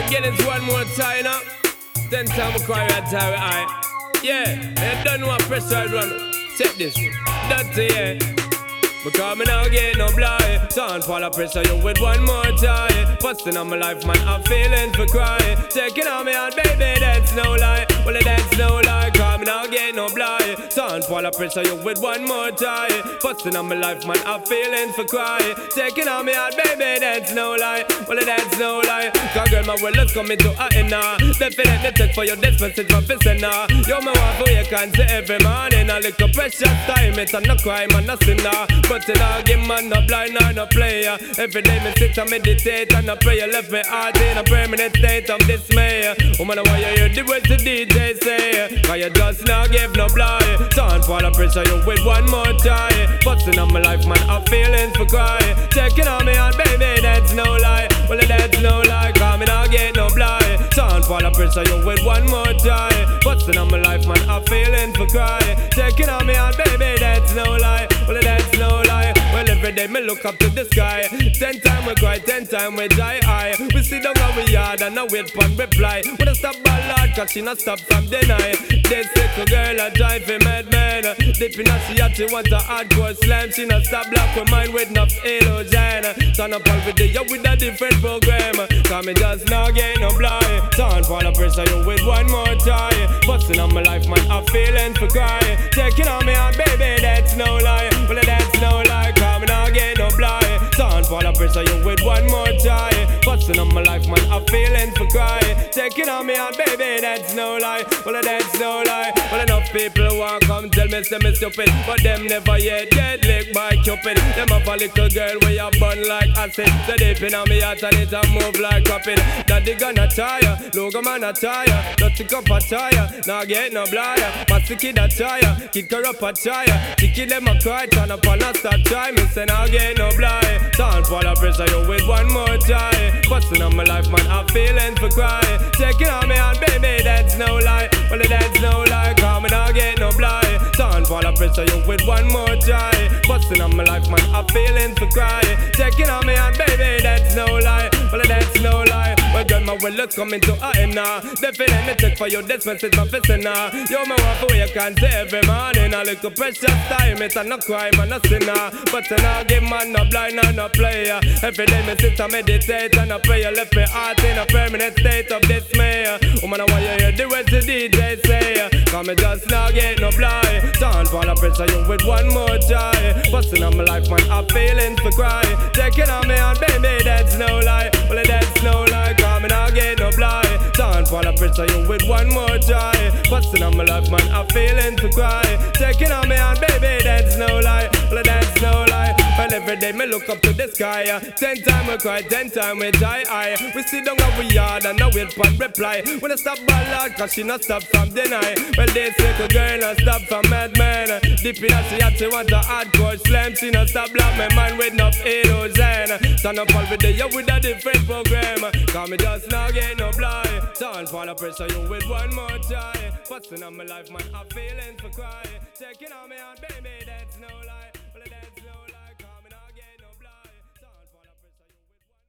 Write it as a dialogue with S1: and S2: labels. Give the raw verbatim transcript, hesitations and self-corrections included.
S1: again, it's one more time now. Ten time we cry right time with I. Yeah, you don't know what pressure run. Take this, that's it, yeah. Because me now get no blind. Sound fall of pressure you with one more time. Busting on my life, man, I'm feeling for crying. Taking on me out, baby, that's no lie. Well, that's no lie, cause me now get no blind. Sound fall of pressure you with one more time. Busting on my life, man, I'm feeling for crying. Taking on me out, baby, that's no lie. Well, that's no lie. Cause girl, my world is coming to a end now. Definitely take for your dispensation from fishing now. You're my wife who you can see every morning. A little precious time, it's a no crime and no sin now. But in a game, man, no blind or no player. Every day me sit and meditate and I pray. Left me heart in a permanent state of dismay. Woman, why you hear the words the D J say? Cause you just not give no blind. Don't fall of pressure you with one more try. Busting on my life, man, I'm feeling for crying. Taking on me out, baby, that's no lie. Well, that's no lie, cause me not get no blind. Don't fall of pressure you with one more try. Busting on my life, man, I'm feeling for crying. Taking on me out, baby, that's no lie. Well, that's no lie. Well, every day me look up to the sky. Ten time we cry, ten time we die high. We sit down on we yard and I wait for reply. We don't stop ballad cause she not stop from deny. This little girl a drive a madman. Deep in her she had she want a hardcore slam. She not stop block with mine with enough illusion. Turn up all video with a different program. Cause me just not get no blind. Turn for the pressure you with one more try. Busting on my life, man, I'm feeling for crying. Taking on me out, baby, that's no lie. Well, that's no lie, cause me not get no blind. Turn for the pressure you with one more try. Busting on my life, man, I'm feeling for crying. Taking on me out, baby, that's no lie. Well, that's no lie. Well, enough people want come tell me say me stupid, but them never yet get licked by Cupid. Them have a little girl where you burn like acid. So deep in on me heart and it a move like rapid. Daddy gonna tire, logo man a tire. Dirty cup a tire, now get no blind. Massy kid a tire, kid corrupt a tire. Chicky them a cry, turn up and a start try. Me say now get no blind. Sound for the pressure you with one more try. Busting on my life, man, I'm feeling for crying. Taking on me out, baby, that's no lie. Well, that's no lie, cause me now get no blind. Sound for the pressure you with one more try. Busting on my life, man, I'm feeling for crying. Taking on me out, baby, that's no lie. Well, that's no lie. Well, girl, my will is coming to a end now. Definitely take for your dispensation from fishing now. You're my wife who you can see every morning. A little precious time, it's a no crime and no sinner. But I now give man no blind and no player. Every day me sit and meditate and I pray. Left me heart in a permanent state of dismay. Woman, why you hear the words the D J say? Cause me just now get no blind. Don't fall the pressure you with one more try. Busting on my life, man, I'm feeling for crying. Taking on me out, baby, that's no lie. Well, that's no lie, cause me now get no blind. Don't fall the pressure you with one more try. Busting on my life, man, I'm feeling for crying. Taking on me out, baby, that's no lie. Well, that's no lie. And every day me look up to the sky. Ten time we cry, ten time we die high. We sit down on we yard and now wait for reply. When I stop ballad cause she not stop from deny. Well, this little girl not stop from madman. Deep in her she had she want a hardcore slam. She not stop block my mind with enough illusion. Turn up all video with a different program. Cause me just not get no blind. Turn for the pressure you with one more try. Busting on my life, man, I'm feeling for crying. Taking on me out, baby, that's no lie.